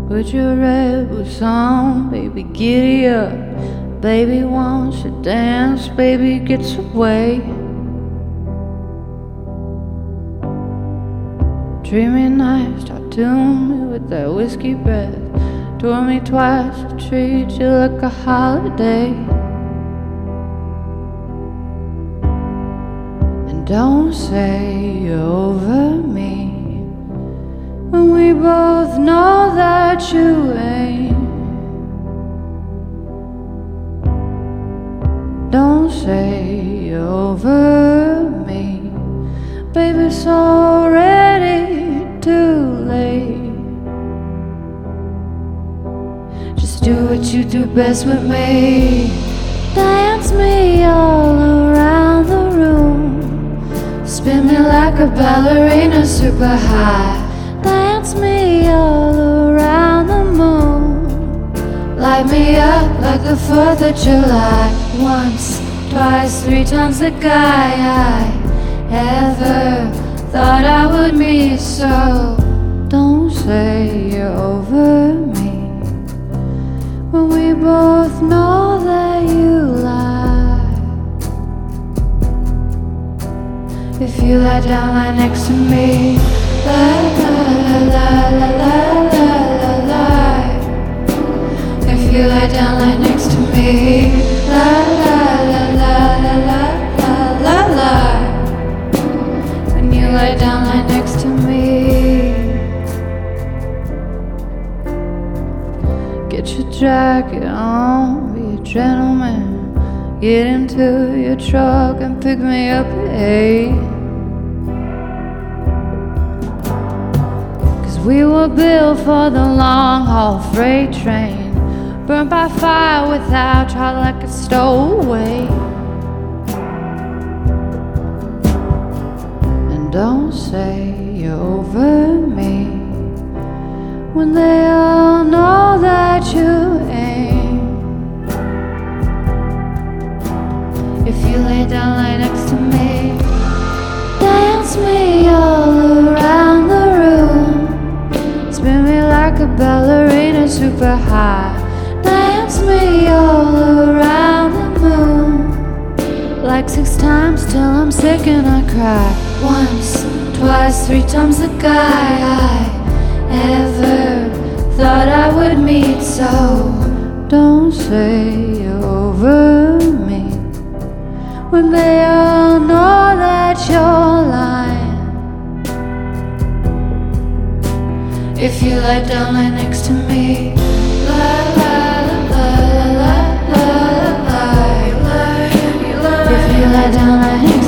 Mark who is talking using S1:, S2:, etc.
S1: Put your red boots on, baby, giddy up. Baby wants to dance, baby gets away. Dreamy nights tattooed me with that whiskey breath. Told me twice to treat you like a holiday. And don't say you're over me when we both know that you ain't. Don't say you're over me, baby, it's already too late. Just do what you do best with me. Dance me all around the room, spin me like a ballerina super high. Dance me all around the moon, light me up like the 4th of July. Once, twice, 3 times the guy I ever thought I would meet. So don't say you're over me when we both know that you lie. If you lie down, lie next to me. Lie, lie, lie, lie, lie, lie, lie, lie. If you lie down, lie next to me. Lie, lie, lie, lie, lie, lie, lie, lie. When you lie down, lie next to me. Get your jacket on, be a gentleman. Get into your truck and pick me up at 8. We were built for the long haul freight train, burned by fire without trial like a stowaway. And don't say you're over me when they all know that you ain't. If you lay down, lie next to me. Dance me all around the room, spin me like a ballerina super high. Dance me all around the moon, like 6 times till I'm sick and I cry. Once, twice, 3 times the guy I ever thought I would meet. So don't say you're over me when they all know that you're lying. If you lie down, lie next to me. Lie, lie, lie, lie, lie, lie, lie, lie. If you lie down, lie next to me.